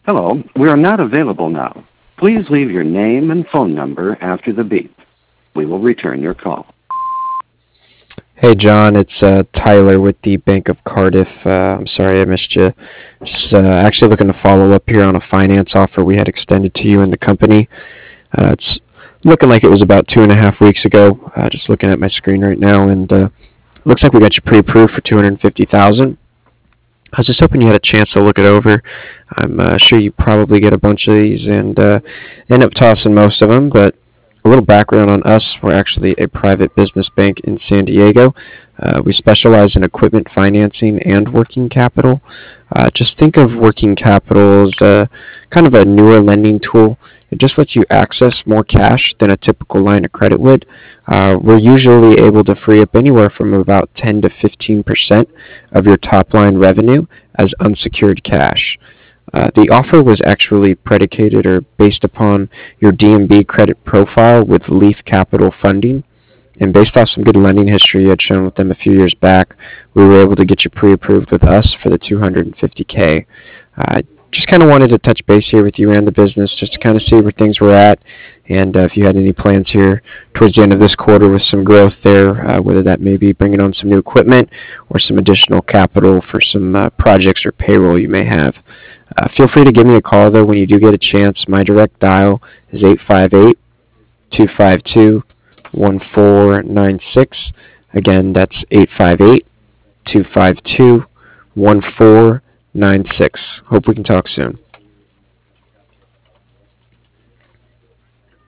Hello, we are not available now. Please leave your name and phone number after the beep. We will return your call. Hey John, it's Tyler with the Bank of Cardiff. I'm sorry I missed you. Just actually looking to follow up here on a finance offer we had extended to you and the company. It's looking like it was about 2.5 weeks ago. Just looking at my screen right now, and looks like we got you pre-approved for 250,000. I was just hoping you had a chance to look it over. I'm sure you probably get a bunch of these and end up tossing most of them, but a little background on us. We're actually a private business bank in San Diego. We specialize in equipment financing and working capital. Just think of working capital as kind of a newer lending tool. It just lets you access more cash than a typical line of credit would. We're usually able to free up anywhere from about 10 to 15% of your top line revenue as unsecured cash. The offer was actually predicated or based upon your D&B credit profile with Leaf Capital Funding. And based off some good lending history you had shown with them a few years back, we were able to get you pre-approved with us for the 250K. Just kind of wanted to touch base here with you and the business just to kind of see where things were at, and if you had any plans here towards the end of this quarter with some growth there, whether that may be bringing on some new equipment or some additional capital for some projects or payroll you may have. Feel free to give me a call, though, when you do get a chance. My direct dial is 858-252-1496. Again, that's 858-252-1496. Hope we can talk soon.